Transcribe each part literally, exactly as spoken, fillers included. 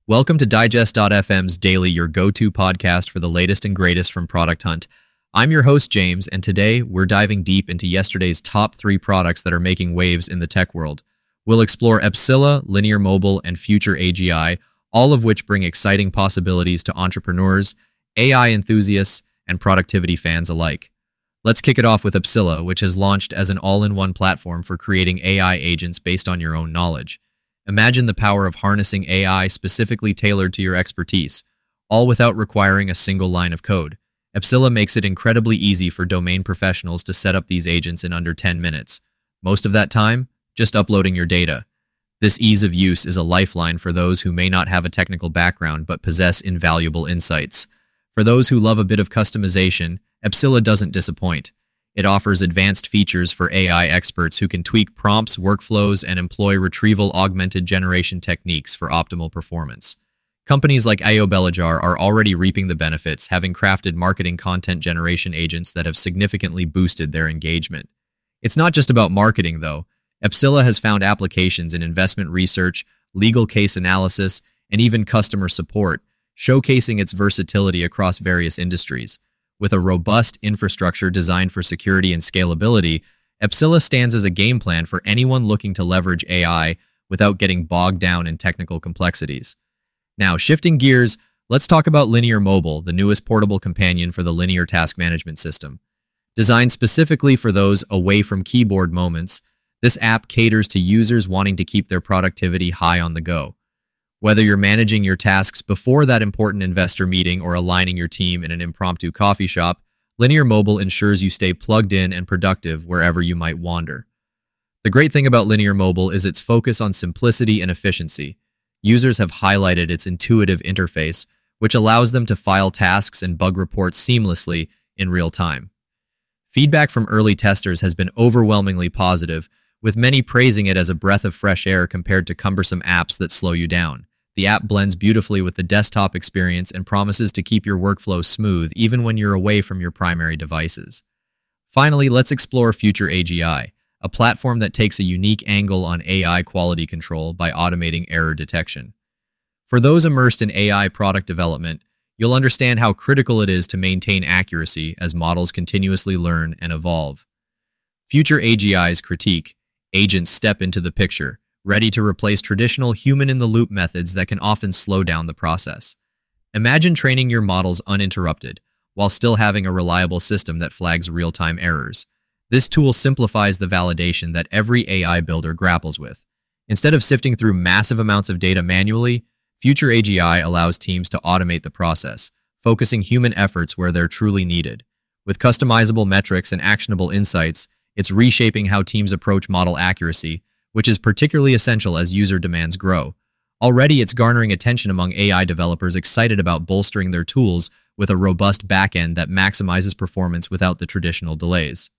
Welcome to Digest dot f m's Daily, your go-to podcast for the latest and greatest from Product Hunt. I'm your host, James, and today we're diving deep into yesterday's top three products that are making waves in the tech world. We'll explore Epsilla, Linear Mobile, and Future A G I, all of which bring exciting possibilities to entrepreneurs, A I enthusiasts, and productivity fans alike. Let's kick it off with Epsilla, which has launched as an all-in-one platform for creating A I agents based on your own knowledge. Imagine the power of harnessing A I specifically tailored to your expertise, all without requiring a single line of code. Epsilla makes it incredibly easy for domain professionals to set up these agents in under ten minutes. Most of that time, just uploading your data. This ease of use is a lifeline for those who may not have a technical background but possess invaluable insights. For those who love a bit of customization, Epsilla doesn't disappoint. It offers advanced features for A I experts who can tweak prompts, workflows, and employ retrieval-augmented generation techniques for optimal performance. Companies like Iobelajar are already reaping the benefits, having crafted marketing content generation agents that have significantly boosted their engagement. It's not just about marketing, though. Epsilla has found applications in investment research, legal case analysis, and even customer support, showcasing its versatility across various industries. With a robust infrastructure designed for security and scalability, Epsilla stands as a game plan for anyone looking to leverage A I without getting bogged down in technical complexities. Now, shifting gears, let's talk about Linear Mobile, the newest portable companion for the Linear Task Management System. Designed specifically for those away from keyboard moments, this app caters to users wanting to keep their productivity high on the go. Whether you're managing your tasks before that important investor meeting or aligning your team in an impromptu coffee shop, Linear Mobile ensures you stay plugged in and productive wherever you might wander. The great thing about Linear Mobile is its focus on simplicity and efficiency. Users have highlighted its intuitive interface, which allows them to file tasks and bug reports seamlessly in real time. Feedback from early testers has been overwhelmingly positive, with many praising it as a breath of fresh air compared to cumbersome apps that slow you down. The app blends beautifully with the desktop experience and promises to keep your workflow smooth even when you're away from your primary devices. Finally, let's explore Future A G I, a platform that takes a unique angle on A I quality control by automating error detection. For those immersed in A I product development, you'll understand how critical it is to maintain accuracy as models continuously learn and evolve. Future A G I's critique: agents step into the picture, ready to replace traditional human-in-the-loop methods that can often slow down the process. Imagine training your models uninterrupted, while still having a reliable system that flags real-time errors. This tool simplifies the validation that every A I builder grapples with. Instead of sifting through massive amounts of data manually, Future A G I allows teams to automate the process, focusing human efforts where they're truly needed. With customizable metrics and actionable insights, it's reshaping how teams approach model accuracy, which is particularly essential as user demands grow. Already, it's garnering attention among A I developers excited about bolstering their tools with a robust backend that maximizes performance without the traditional delays.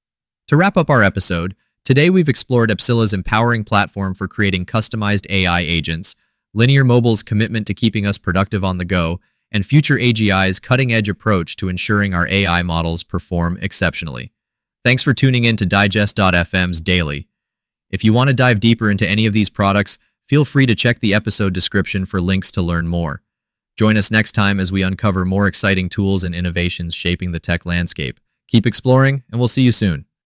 To wrap up our episode, today we've explored Epsilla's empowering platform for creating customized A I agents, Linear Mobile's commitment to keeping us productive on the go, and Future A G I's cutting-edge approach to ensuring our A I models perform exceptionally. Thanks for tuning in to Digest dot f m's Daily. If you want to dive deeper into any of these products, feel free to check the episode description for links to learn more. Join us next time as we uncover more exciting tools and innovations shaping the tech landscape. Keep exploring, and we'll see you soon.